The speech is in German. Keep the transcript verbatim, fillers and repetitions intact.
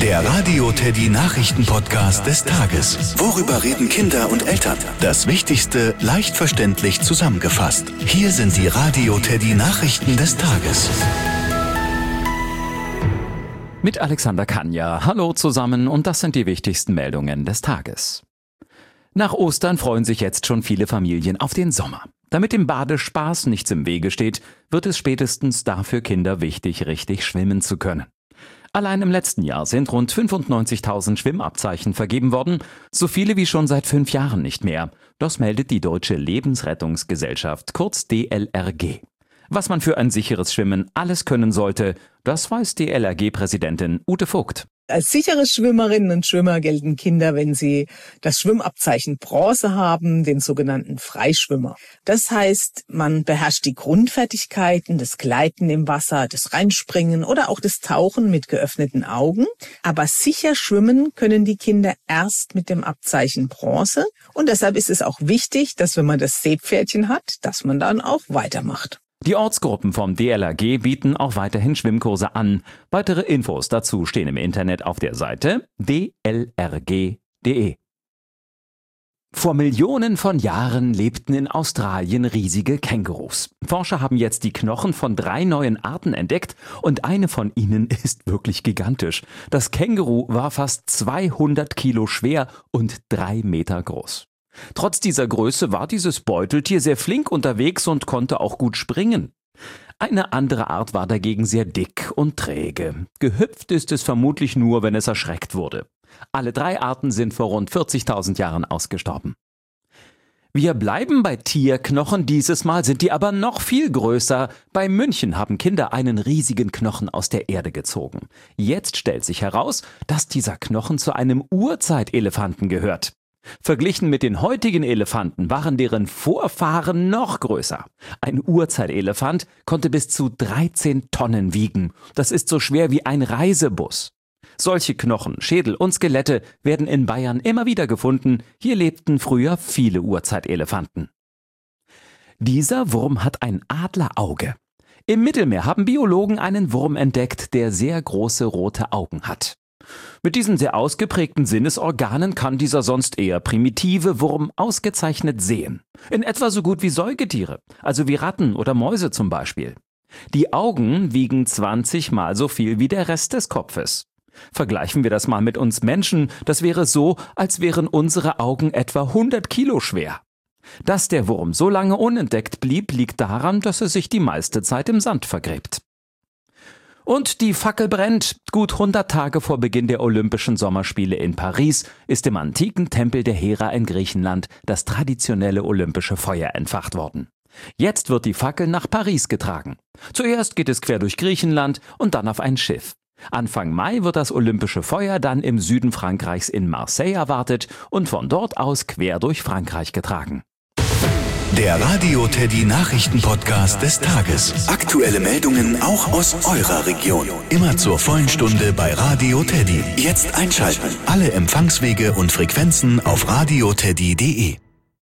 Der Radio Teddy Nachrichten-Podcast des Tages. Worüber reden Kinder und Eltern? Das Wichtigste leicht verständlich zusammengefasst. Hier sind die Radio Teddy Nachrichten des Tages. Mit Alexander Kanja. Hallo zusammen und das sind die wichtigsten Meldungen des Tages. Nach Ostern freuen sich jetzt schon viele Familien auf den Sommer. Damit dem Badespaß nichts im Wege steht, wird es spätestens dafür Kinder wichtig, richtig schwimmen zu können. Allein im letzten Jahr sind rund fünfundneunzigtausend Schwimmabzeichen vergeben worden, so viele wie schon seit fünf Jahren nicht mehr. Das meldet die Deutsche Lebensrettungsgesellschaft, kurz D L R G. Was man für ein sicheres Schwimmen alles können sollte, das weiß D L R G-Präsidentin Ute Vogt. Als sichere Schwimmerinnen und Schwimmer gelten Kinder, wenn sie das Schwimmabzeichen Bronze haben, den sogenannten Freischwimmer. Das heißt, man beherrscht die Grundfertigkeiten, das Gleiten im Wasser, das Reinspringen oder auch das Tauchen mit geöffneten Augen. Aber sicher schwimmen können die Kinder erst mit dem Abzeichen Bronze. Und deshalb ist es auch wichtig, dass wenn man das Seepferdchen hat, dass man dann auch weitermacht. Die Ortsgruppen vom D L R G bieten auch weiterhin Schwimmkurse an. Weitere Infos dazu stehen im Internet auf der Seite d l r g punkt d e. Vor Millionen von Jahren lebten in Australien riesige Kängurus. Forscher haben jetzt die Knochen von drei neuen Arten entdeckt und eine von ihnen ist wirklich gigantisch. Das Känguru war fast zweihundert Kilo schwer und drei Meter groß. Trotz dieser Größe war dieses Beuteltier sehr flink unterwegs und konnte auch gut springen. Eine andere Art war dagegen sehr dick und träge. Gehüpft ist es vermutlich nur, wenn es erschreckt wurde. Alle drei Arten sind vor rund vierzigtausend Jahren ausgestorben. Wir bleiben bei Tierknochen, dieses Mal sind die aber noch viel größer. Bei München haben Kinder einen riesigen Knochen aus der Erde gezogen. Jetzt stellt sich heraus, dass dieser Knochen zu einem Urzeitelefanten gehört. Verglichen mit den heutigen Elefanten waren deren Vorfahren noch größer. Ein Urzeitelefant konnte bis zu dreizehn Tonnen wiegen. Das ist so schwer wie ein Reisebus. Solche Knochen, Schädel und Skelette werden in Bayern immer wieder gefunden. Hier lebten früher viele Urzeitelefanten. Dieser Wurm hat ein Adlerauge. Im Mittelmeer haben Biologen einen Wurm entdeckt, der sehr große rote Augen hat. Mit diesen sehr ausgeprägten Sinnesorganen kann dieser sonst eher primitive Wurm ausgezeichnet sehen. In etwa so gut wie Säugetiere, also wie Ratten oder Mäuse zum Beispiel. Die Augen wiegen zwanzig Mal so viel wie der Rest des Kopfes. Vergleichen wir das mal mit uns Menschen, das wäre so, als wären unsere Augen etwa hundert Kilo schwer. Dass der Wurm so lange unentdeckt blieb, liegt daran, dass er sich die meiste Zeit im Sand vergräbt. Und die Fackel brennt. Gut hundert Tage vor Beginn der Olympischen Sommerspiele in Paris ist im antiken Tempel der Hera in Griechenland das traditionelle olympische Feuer entfacht worden. Jetzt wird die Fackel nach Paris getragen. Zuerst geht es quer durch Griechenland und dann auf ein Schiff. Anfang Mai wird das olympische Feuer dann im Süden Frankreichs in Marseille erwartet und von dort aus quer durch Frankreich getragen. Der Radio Teddy Nachrichten-Podcast des Tages. Aktuelle Meldungen auch aus eurer Region. Immer zur vollen Stunde bei Radio Teddy. Jetzt einschalten. Alle Empfangswege und Frequenzen auf radio teddy punkt de.